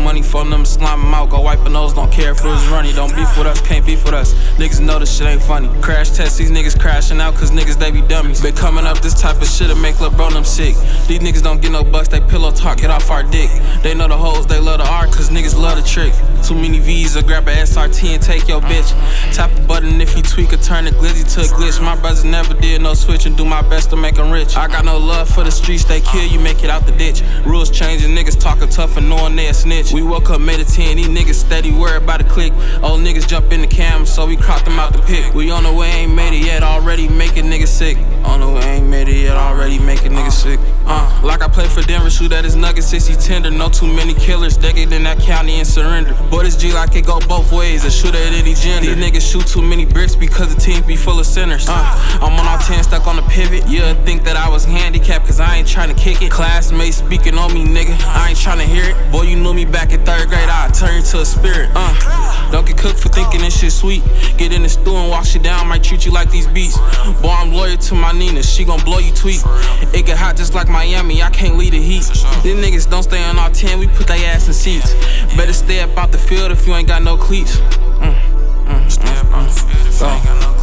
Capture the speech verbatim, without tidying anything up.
money for them, slime them out. Go wipe a nose, don't care if it was runny. Don't beef with us, can't beef with us. Niggas know this shit ain't funny. Crash test, these niggas crashing out cause niggas they be dummies. Been coming up this type of shit to make LeBron them sick. These niggas don't get no bucks, they pillow talk, get off our dick. They know the hoes, they love the art cause niggas love the trick. Too many V's, or grab a S R T and take your bitch. Tap the button if you tweak or turn the glizzy to a glitch. My brothers never did no switch and do my best to make them rich. I got no love for the streets, they kill you, make it out the ditch. Rules changing, niggas talking tough and knowing they a snitch. We woke up, made a ten, these niggas steady worried about a click. Old niggas jump in the cam, so we cropped them out the pick. We on the way, ain't made it yet, already making niggas sick. On the way, ain't made it yet, already making niggas sick. Uh, like I play for Denver, shoot at his nuggets, sixty tender. No too many killers, they get in that county and surrender. Boy, this G like it go both ways, a shooter at any gender. These niggas shoot too many bricks because the team be full of sinners. Uh, I'm on all ten, stuck on the pivot. Yeah, think that I was handicapped cause I ain't tryna kick it. Classmates speaking on me, nigga, I ain't tryna hear it. Boy, you knew me back in third grade, I turned to a spirit. Uh, don't get cooked for thinking this shit sweet. Get in the stew and wash it down, might treat you like these beats. Boy, I'm loyal to my Nina, she gon' blow you tweet. It get hot just like Miami, I can't lead the heat. These niggas don't stay on all ten, we put they ass in seats. Better stay up out the field if you ain't got no cleats. Mm, mm, mm, mm.